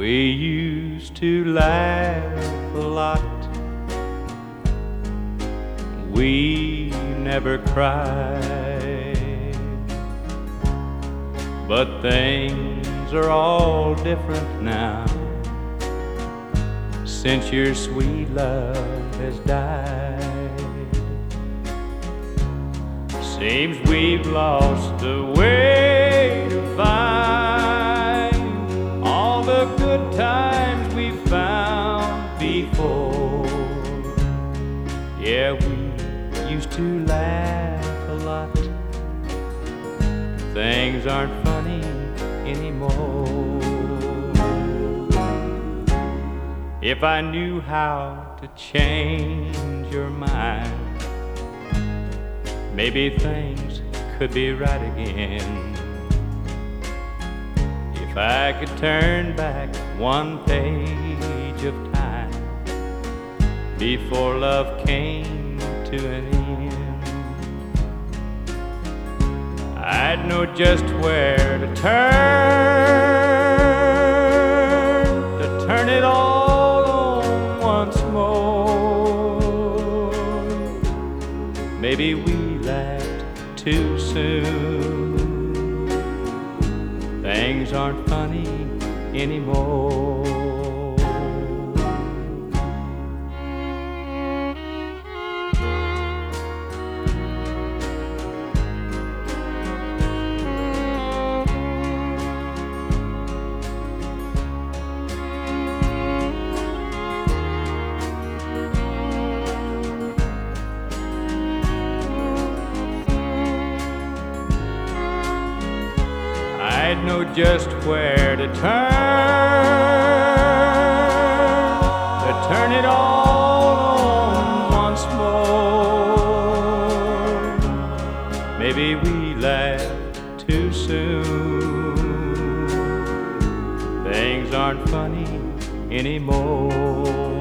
We used to laugh a lot. We never cried. But things are all different now, since your sweet love has died. Seems we've lost the way to find all the good times we found before. Yeah, we used to laugh a lot. Things aren't funny anymore. If I knew how to change your mind, maybe things could be right again. If I could turn back one page of time before love came to an end, I'd know just where to turn it all on once more. Maybe we laughed too soon. Things aren't funny anymore. I'd know just where to turn it all on once more. Maybe we laughed too soon. Things aren't funny anymore.